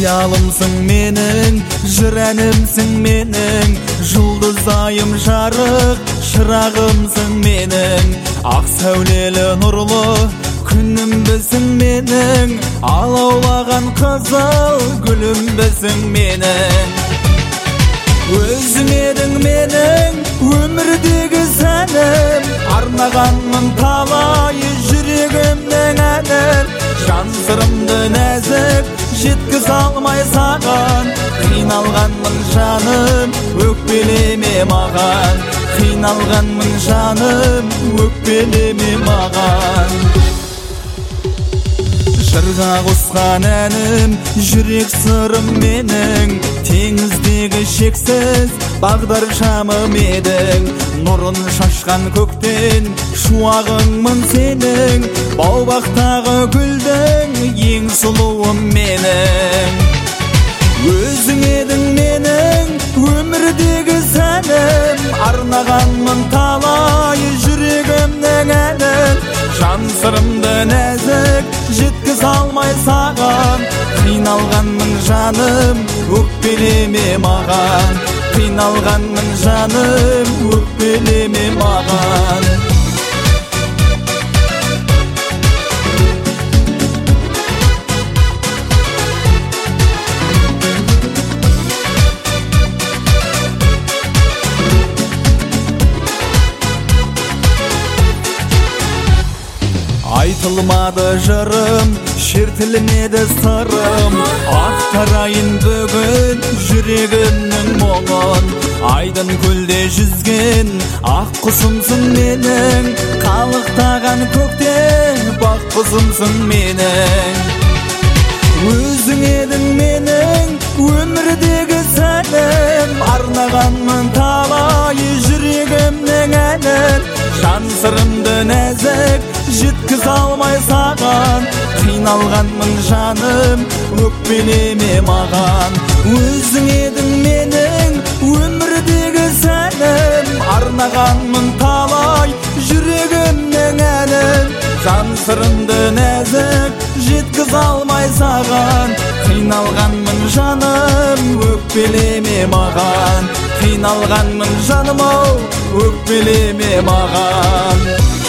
Қиялымсың менің, жыр әнімсің менің, жұлдыз айым жарық, шырағымсың менің. Ақ сәулелі нұрлы күнімбісің менің, алаулаған қызыл гүлімбісің менің. Өзің едің менің өмірдегі сәнім, арнағанмын талай жүрегімнің әнін. Жан сырымды нәзік жеткіз алмай саған, қиналғанмын жаным, өкпелеме маған. Қиналғанмын жаным, өкпелеме маған. Жырға қосқан әнім, жүрек сырым менің, теңіздегі шексіз бағдаршамым едің. Нұрын шашқан көктен шуағыңмын сенің, бау-бақтағы гүлдің ең сұлуым менің. Өзің едің менің өмірдегі сәнім, арнағанмын талай жүрегімнің әнін. Жан сырымды нәзік жеткіз алмай саған, қиналғанмын жаным, өкпелеме маған. Қиналғанмын жаным, өкпелеме маған. Айтылмады жырым, шертілмеді сырым, ақтарайын бүгін жүрегімнің мұңын. Айдын көлде жүзген ақ құсымсың менің, қалықтаған көкте бақ құсымсың менің. Өзің едің менің өмірдегі сәнім, арнағанмын талай жүрегімнің әнін. Жан сырымды нәзік жеткіз алмай саған, қиналғанмын жаным, өкпелеме маған. Өзің едің менің өмірдегі сәнім, арнағанмын талай жүрегімнің әнін. Жан сырымды нәзік жеткіз алмай саған, қиналғанмын жаным, өкпелеме маған. Қиналғанмын жаным ау, өкпелеме маған.